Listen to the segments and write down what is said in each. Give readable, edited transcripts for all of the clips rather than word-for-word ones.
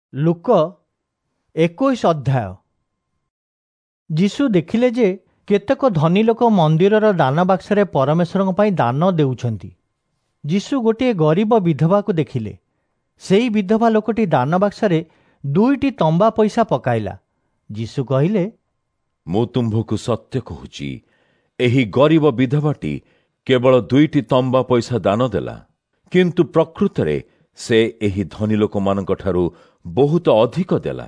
ଲୁକ 21 ଅଧ୍ୟାୟ। ଯୀଶୁ ଦେଖିଲେ ଯେ କେତେକ ଧନୀ ଲୋକ ମନ୍ଦିରର ଦାନ ବାକ୍ସରେ ପରମେଶ୍ୱରଙ୍କ ପାଇଁ ଦାନ ଦେଉଛନ୍ତି। ଯୀଶୁ ଗୋଟିଏ ଗରିବ ବିଧବାକୁ ଦେଖିଲେ। ସେହି ବିଧବା ଲୋକଟି ଦାନ ବାକ୍ସରେ 2ଟି ତମ୍ବା ପଇସା ପକାଇଲା। ଯୀଶୁ କହିଲେ, ମୁଁ ତୁମ୍ଭକୁ ସତ୍ୟ କହୁଛି, ଏହି ଗରିବ ବିଧବାଟି କେବଳ 2ଟି ତମ୍ବା ପଇସା ଦାନ ଦେଲା, କିନ୍ତୁ ପ୍ରକୃତରେ ସେ ଏହି ଧନୀ ଲୋକମାନଙ୍କଠାରୁ ବହୁତ ଅଧିକ ଦେଲା।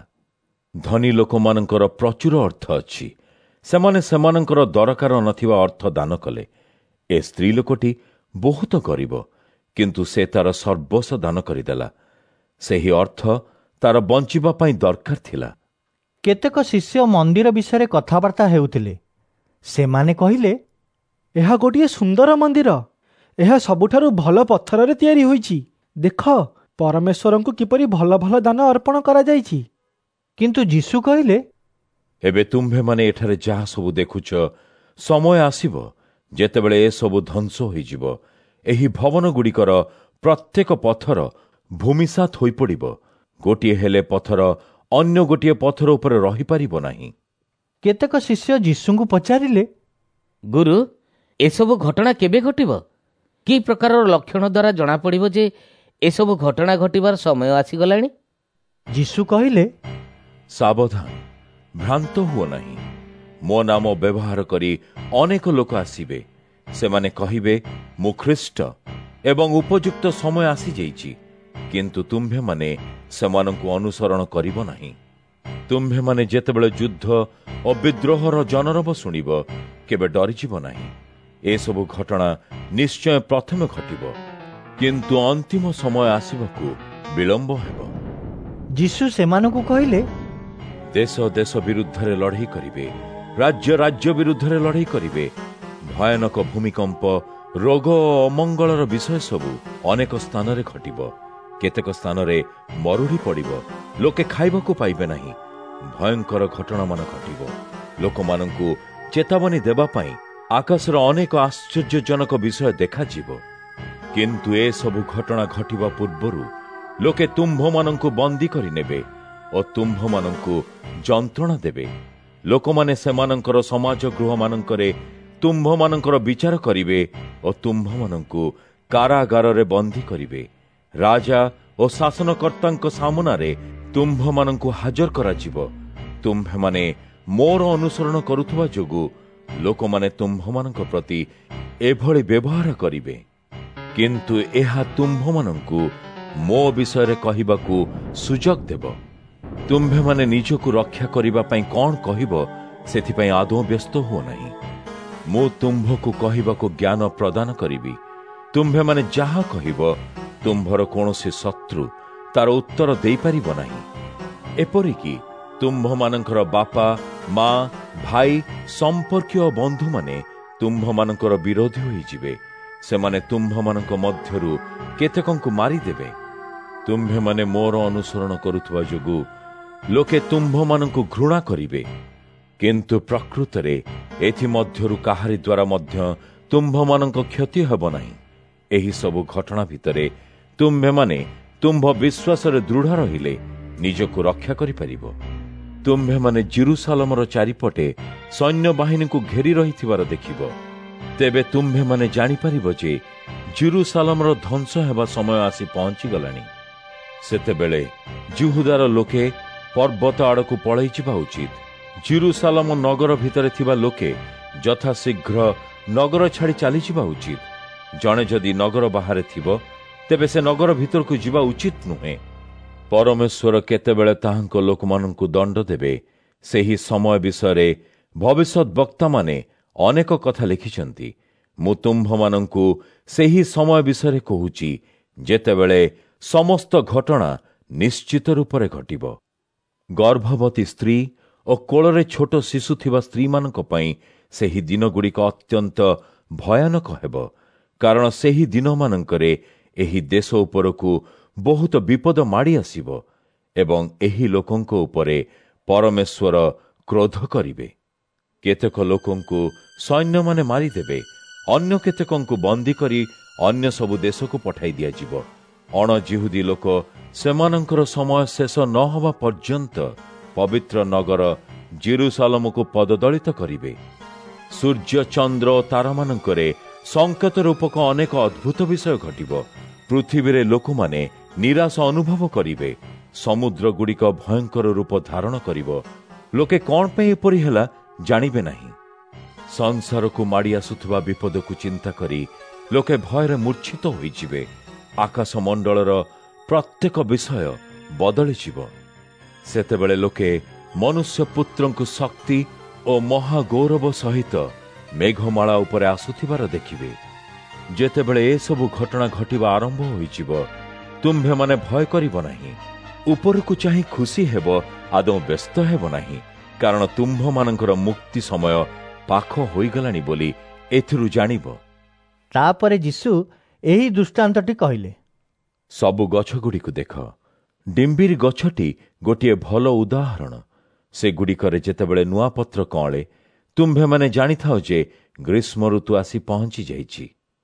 ଧନୀ ଲୋକମାନଙ୍କର ପ୍ରଚୁର ଅର୍ଥ ଅଛି, ସେମାନେ ସେମାନଙ୍କର ଦରକାର ନଥିବା ଅର୍ଥ ଦାନ କଲେ। ଏ ସ୍ତ୍ରୀ ଲୋକଟି ବହୁତ ଗରିବ, କିନ୍ତୁ ସେ ତାର ସର୍ବସ୍ୱ ଦାନ କରିଦେଲା। ସେହି ଅର୍ଥ ତାର ବଞ୍ଚିବା ପାଇଁ ଦରକାର ଥିଲା। କେତେକ ଶିଷ୍ୟ ମନ୍ଦିର ବିଷୟରେ କଥାବାର୍ତ୍ତା ହେଉଥିଲେ। ସେମାନେ କହିଲେ, ଏହା ଗୋଟିଏ ସୁନ୍ଦର ମନ୍ଦିର। ଏହା ସବୁଠାରୁ ଭଲ ପଥରରେ ତିଆରି ହୋଇଛି। ଦେଖ, ପରମେଶ୍ୱରଙ୍କୁ କିପରି ଭଲ ଭଲ ଦାନ ଅର୍ପଣ କରାଯାଇଛି। କିନ୍ତୁ ଯୀଶୁ କହିଲେ, ଏବେ ତୁମ୍ଭେମାନେ ଏଠାରେ ଯାହା ସବୁ ଦେଖୁଛ, ସମୟ ଆସିବ ଯେତେବେଳେ ଏସବୁ ଧ୍ୱଂସ ହୋଇଯିବ। ଏହି ଭବନଗୁଡ଼ିକର ପ୍ରତ୍ୟେକ ପଥର ଭୂମିସାତ ହୋଇପଡ଼ିବ। ଗୋଟିଏ ହେଲେ ପଥର ଅନ୍ୟ ଗୋଟିଏ ପଥର ଉପରେ ରହିପାରିବ ନାହିଁ। କେତେକ ଶିଷ୍ୟ ଯୀଶୁଙ୍କୁ ପଚାରିଲେ, ଗୁରୁ, ଏସବୁ ଘଟଣା କେବେ ଘଟିବ? କି ପ୍ରକାରର ଲକ୍ଷଣ ଦ୍ୱାରା ଜଣାପଡ଼ିବ ଯେ ଏସବୁ ଘଟଣା ଘଟିବାର ସମୟ ଆସିଗଲାଣି? ଯୀଶୁ କହିଲେ, ସାବଧାନ, ଭ୍ରାନ୍ତ ହୁଅ ନାହିଁ। ମୋ ନାମ ବ୍ୟବହାର କରି ଅନେକ ଲୋକ ଆସିବେ। ସେମାନେ କହିବେ, ମୁଁ ଖ୍ରୀଷ୍ଟ ଏବଂ ଉପଯୁକ୍ତ ସମୟ ଆସିଯାଇଛି, କିନ୍ତୁ ତୁମ୍ଭେମାନେ ସେମାନଙ୍କୁ ଅନୁସରଣ କରିବ ନାହିଁ। ତୁମ୍ଭେମାନେ ଯେତେବେଳେ ଯୁଦ୍ଧ ଓ ବିଦ୍ରୋହର ଜନରବ ଶୁଣିବ, କେବେ ଡରିଯିବ ନାହିଁ। ଏସବୁ ଘଟଣା ନିଶ୍ଚୟ ପ୍ରଥମେ ଘଟିବ, କିନ୍ତୁ ଅନ୍ତିମ ସମୟ ଆସିବାକୁ ବିଳମ୍ବ ହେବ। ଯୀଶୁ ସେମାନଙ୍କୁ କହିଲେ, ଦେଶ ଦେଶ ବିରୁଦ୍ଧରେ ଲଢ଼େଇ କରିବେ, ରାଜ୍ୟ ରାଜ୍ୟ ବିରୁଦ୍ଧରେ ଲଢ଼େଇ କରିବେ। ଭୟାନକ ଭୂମିକମ୍ପ, ରୋଗ ଓ ଅମଙ୍ଗଳର ବିଷୟ ସବୁ ଅନେକ ସ୍ଥାନରେ ଘଟିବ। କେତେକ ସ୍ଥାନରେ ମରୁଡ଼ି ପଡ଼ିବ, ଲୋକେ ଖାଇବାକୁ ପାଇବେ ନାହିଁ। ଭୟଙ୍କର ଘଟଣାମାନ ଘଟିବ। ଲୋକମାନଙ୍କୁ ଚେତାବନୀ ଦେବା ପାଇଁ ଆକାଶର ଅନେକ ଆଶ୍ଚର୍ଯ୍ୟଜନକ ବିଷୟ ଦେଖାଯିବ। କିନ୍ତୁ ଏସବୁ ଘଟଣା ଘଟିବା ପୂର୍ବରୁ ଲୋକେ ତୁମ୍ଭମାନଙ୍କୁ ବନ୍ଦୀ କରିନେବେ ଓ ତୁମ୍ଭମାନଙ୍କୁ ଯନ୍ତ୍ରଣା ଦେବେ। ଲୋକମାନେ ସେମାନଙ୍କର ସମାଜ ଗୃହମାନଙ୍କରେ ତୁମ୍ଭମାନଙ୍କର ବିଚାର କରିବେ ଓ ତୁମ୍ଭମାନଙ୍କୁ କାରାଗାରରେ ବନ୍ଦୀ କରିବେ। ରାଜା ଓ ଶାସନକର୍ତ୍ତାଙ୍କ ସାମନାରେ ତୁମ୍ଭମାନଙ୍କୁ ହାଜର କରାଯିବ। ତୁମ୍ଭେମାନେ ମୋର ଅନୁସରଣ କରୁଥିବା ଯୋଗୁଁ ଲୋକମାନେ ତୁମ୍ଭମାନଙ୍କ ପ୍ରତି ଏଭଳି ବ୍ୟବହାର କରିବେ। କିନ୍ତୁ ଏହା ତୁମ୍ଭମାନଙ୍କୁ ମୋ ବିଷୟରେ କହିବାକୁ ସୁଯୋଗ ଦେବ। ତୁମ୍ଭେମାନେ ନିଜକୁ ରକ୍ଷା କରିବା ପାଇଁ କ'ଣ କହିବ, ସେଥିପାଇଁ ଆଦୌ ବ୍ୟସ୍ତ ହୁଅ ନାହିଁ। ମୁଁ ତୁମ୍ଭକୁ କହିବାକୁ ଜ୍ଞାନ ପ୍ରଦାନ କରିବି। ତୁମ୍ଭେମାନେ ଯାହା କହିବ, ତୁମ୍ଭର କୌଣସି ଶତ୍ରୁ ତାର ଉତ୍ତର ଦେଇପାରିବ ନାହିଁ। ଏପରିକି ତୁମ୍ଭମାନଙ୍କର ବାପା, ମା, ଭାଇ, ସମ୍ପର୍କୀୟ ଓ ବନ୍ଧୁମାନେ ତୁମ୍ଭମାନଙ୍କର ବିରୋଧୀ ହୋଇଯିବେ। ସେମାନେ ତୁମ୍ଭମାନଙ୍କ ମଧ୍ୟରୁ କେତେକଙ୍କୁ ମାରିଦେବେ। ତୁମ୍ଭେମାନେ ମୋର ଅନୁସରଣ କରୁଥିବା ଯୋଗୁଁ ଲୋକେ ତୁମ୍ଭମାନଙ୍କୁ ଘୃଣା କରିବେ, କିନ୍ତୁ ପ୍ରକୃତରେ ଏଥିମଧ୍ୟରୁ କାହାରି ଦ୍ୱାରା ମଧ୍ୟ ତୁମ୍ଭମାନଙ୍କ କ୍ଷତି ହେବ ନାହିଁ। ଏହି ସବୁ ଘଟଣା ଭିତରେ ତୁମ୍ଭେମାନେ ତୁମ୍ଭ ବିଶ୍ୱାସରେ ଦୃଢ଼ ରହିଲେ ନିଜକୁ ରକ୍ଷା କରିପାରିବ। ତୁମ୍ଭେମାନେ ଜେରୁସାଲେମର ଚାରିପଟେ ସୈନ୍ୟବାହିନୀକୁ ଘେରି ରହିଥିବାର ଦେଖିବ। ତେବେ ତୁମ୍ଭେମାନେ ଜାଣିପାରିବ ଯେ ଜେରୁସାଲେମର ଧ୍ୱଂସ ହେବା ସମୟ ଆସି ପହଞ୍ଚିଗଲାଣି। ସେତେବେଳେ ଜିହୁଦାର ଲୋକେ ପର୍ବତ ଆଡ଼କୁ ପଳାଇ ଯିବା ଉଚିତ। ଜେରୁସାଲେମ ନଗର ଭିତରେ ଥିବା ଲୋକେ ଯଥାଶୀଘ୍ର ନଗର ଛାଡ଼ି ଚାଲିଯିବା ଉଚିତ। ଜଣେ ଯଦି ନଗର ବାହାରେ ଥିବ, ତେବେ ସେ ନଗର ଭିତରକୁ ଯିବା ଉଚିତ ନୁହେଁ। ପରମେଶ୍ୱର କେତେବେଳେ ତାହାଙ୍କ ଲୋକମାନଙ୍କୁ ଦଣ୍ଡ ଦେବେ, ସେହି ସମୟ ବିଷୟରେ ଭବିଷ୍ୟତ ବକ୍ତାମାନେ ଅନେକ କଥା ଲେଖିଛନ୍ତି। ମୁଁ ତୁମ୍ଭମାନଙ୍କୁ ସେହି ସମୟ ବିଷୟରେ କହୁଛି, ଯେତେବେଳେ ସମସ୍ତ ଘଟଣା ନିଶ୍ଚିତ ରୂପରେ ଘଟିବ। ଗର୍ଭବତୀ ସ୍ତ୍ରୀ ଓ କୋଳରେ ଛୋଟ ଶିଶୁ ଥିବା ସ୍ତ୍ରୀମାନଙ୍କ ପାଇଁ ସେହି ଦିନଗୁଡ଼ିକ ଅତ୍ୟନ୍ତ ଭୟାନକ ହେବ, କାରଣ ସେହି ଦିନମାନଙ୍କରେ ଏହି ଦେଶ ଉପରକୁ ବହୁତ ବିପଦ ମାଡ଼ି ଆସିବ ଏବଂ ଏହି ଲୋକଙ୍କ ଉପରେ ପରମେଶ୍ୱର କ୍ରୋଧ କରିବେ। କେତେକ ଲୋକଙ୍କୁ ସୈନ୍ୟମାନେ ମାରିଦେବେ, ଅନ୍ୟ କେତେକଙ୍କୁ ବନ୍ଦୀ କରି ଅନ୍ୟ ସବୁ ଦେଶକୁ ପଠାଇ ଦିଆଯିବ। ଅଣଜିହୁଦୀ ଲୋକ ସେମାନଙ୍କର ସମୟ ଶେଷ ନ ହେବା ପର୍ଯ୍ୟନ୍ତ ପବିତ୍ର ନଗର ଜେରୁସାଲମକୁ ପଦଦଳିତ କରିବେ। ସୂର୍ଯ୍ୟ ଚନ୍ଦ୍ର ଓ ତାରାମାନଙ୍କରେ ସଂକେତ ରୂପକ ଅନେକ ଅଦ୍ଭୁତ ବିଷୟ ଘଟିବ। ପୃଥିବୀରେ ଲୋକମାନେ ନିରାଶ ଅନୁଭବ କରିବେ। ସମୁଦ୍ର ଗୁଡ଼ିକ ଭୟଙ୍କର ରୂପ ଧାରଣ କରିବ। ଲୋକେ କ'ଣ ପାଇଁ ଏପରି ହେଲା ଜାଣିବେ ନାହିଁ। ସଂସାରକୁ ମାଡ଼ି ଆସୁଥିବା ବିପଦକୁ ଚିନ୍ତା କରି ଲୋକେ ଭୟରେ ମୂର୍ଚ୍ଛିତ ହୋଇଯିବେ। ଆକାଶ ମଣ୍ଡଳର ପ୍ରତ୍ୟେକ ବିଷୟ ବଦଳିଯିବ। ସେତେବେଳେ ଲୋକେ ମନୁଷ୍ୟ ପୁତ୍ରଙ୍କୁ ଶକ୍ତି ଓ ମହାଗୌରବ ସହିତ ମେଘମାଳା ଉପରେ ଆସୁଥିବାର ଦେଖିବେ। ଯେତେବେଳେ ଏସବୁ ଘଟଣା ଘଟିବା ଆରମ୍ଭ ହୋଇଯିବ, ତୁମ୍ଭେମାନେ ଭୟ କରିବ ନାହିଁ। ଉପରକୁ ଚାହିଁ ଖୁସି ହେବ, ଆଦୌ ବ୍ୟସ୍ତ ହେବ ନାହିଁ, କାରଣ ତୁମ୍ଭମାନଙ୍କର ମୁକ୍ତି ସମୟ ପାଖ ହୋଇଗଲାଣି ବୋଲି ଏଥିରୁ ଜାଣିବ। ତାପରେ ଯୀଶୁ ଏହି ଦୃଷ୍ଟାନ୍ତଟି କହିଲେ, ସବୁ ଗଛଗୁଡ଼ିକୁ ଦେଖ। ଡିମ୍ବିରି ଗଛଟି ଗୋଟିଏ ଭଲ ଉଦାହରଣ। ସେଗୁଡ଼ିକରେ ଯେତେବେଳେ ନୂଆ ପତ୍ର କଅଁଳେ, ତୁମ୍ଭେମାନେ ଜାଣିଥାଅ ଯେ ଗ୍ରୀଷ୍ମ ଋତୁ ଆସି ପହଞ୍ଚି ଯାଇଛି।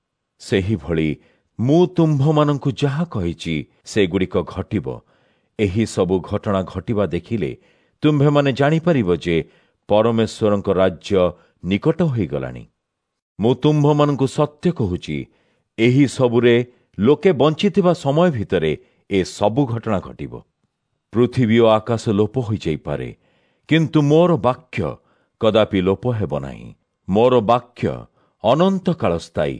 ସେହିଭଳି ମୁଁ ତୁମ୍ଭମାନଙ୍କୁ ଯାହା କହିଛି ସେଗୁଡ଼ିକ ଘଟିବ। ଏହି ସବୁ ଘଟଣା ଘଟିବା ଦେଖିଲେ ତୁମ୍ଭେମାନେ ଜାଣିପାରିବ ଯେ ପରମେଶ୍ୱରଙ୍କ ରାଜ୍ୟ ନିକଟ ହୋଇଗଲାଣି। ମୁଁ ତୁମ୍ଭମାନଙ୍କୁ ସତ୍ୟ କହୁଛି, ଏହି ସବୁରେ ଲୋକେ ବଞ୍ଚିଥିବା ସମୟ ଭିତରେ ଏ ସବୁ ଘଟଣା ଘଟିବ। ପୃଥିବୀ ଓ ଆକାଶ ଲୋପ ହୋଇଯାଇପାରେ, କିନ୍ତୁ ମୋର ବାକ୍ୟ କଦାପି ଲୋପ ହେବ ନାହିଁ। ମୋର ବାକ୍ୟ ଅନନ୍ତ କାଳ ସ୍ଥାୟୀ।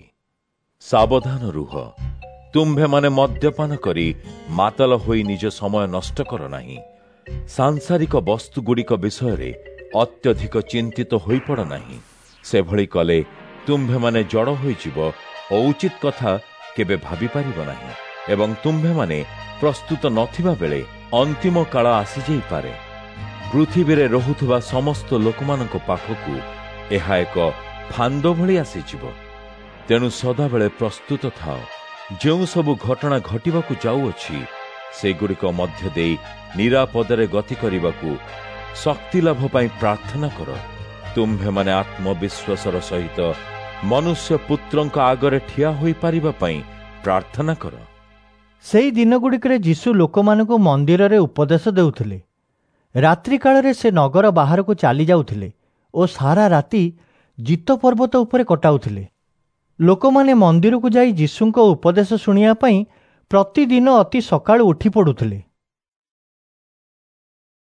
ସାବଧାନ ରୁହ, ତୁମ୍ଭେମାନେ ମଦ୍ୟପାନ କରି ମାତାଲ ହୋଇ ନିଜ ସମୟ ନଷ୍ଟ କର ନାହିଁ। ସାଂସାରିକ ବସ୍ତୁଗୁଡ଼ିକ ବିଷୟରେ ଅତ୍ୟଧିକ ଚିନ୍ତିତ ହୋଇପଡ଼ ନାହିଁ। ସେଭଳି କଲେ ତୁମ୍ଭେମାନେ ଜଡ଼ ହୋଇଯିବ ଓ ଉଚିତ କଥା କେବେ ଭାବିପାରିବ ନାହିଁ, ଏବଂ ତୁମ୍ଭେମାନେ ପ୍ରସ୍ତୁତ ନଥିବା ବେଳେ ଅନ୍ତିମ କାଳ ଆସିଯାଇପାରେ। ପୃଥିବୀରେ ରହୁଥିବା ସମସ୍ତ ଲୋକମାନଙ୍କ ପାଖକୁ ଏହା ଏକ ଫାନ୍ଦ ଭଳି ଆସିଯିବ। ତେଣୁ ସଦାବେଳେ ପ୍ରସ୍ତୁତ ଥାଅ। ଯେଉଁ ସବୁ ଘଟଣା ଘଟିବାକୁ ଯାଉଅଛି ସେଗୁଡ଼ିକ ମଧ୍ୟ ଦେଇ ନିରାପଦରେ ଗତି କରିବାକୁ ଶକ୍ତି ଲାଭ ପାଇଁ ପ୍ରାର୍ଥନା କର। ତୁମ୍ଭେମାନେ ଆତ୍ମବିଶ୍ୱାସର ସହିତ ମନୁଷ୍ୟ ପୁତ୍ରଙ୍କ ଆଗରେ ଠିଆ ହୋଇପାରିବା ପାଇଁ ପ୍ରାର୍ଥନା କର। ସେହି ଦିନଗୁଡ଼ିକରେ ଯୀଶୁ ଲୋକମାନଙ୍କୁ ମନ୍ଦିରରେ ଉପଦେଶ ଦେଉଥିଲେ। ରାତ୍ରି କାଳରେ ସେ ନଗର ବାହାରକୁ ଚାଲି ଯାଉଥିଲେ ଓ ସାରା ରାତି ଜିତ ପର୍ବତ ଉପରେ କଟାଉଥିଲେ। ଲୋକମାନେ ମନ୍ଦିରକୁ ଯାଇ ଯୀଶୁଙ୍କ ଉପଦେଶ ଶୁଣିବା ପାଇଁ ପ୍ରତିଦିନ ଅତି ସକାଳୁ ଉଠି ପଡ଼ୁଥିଲେ।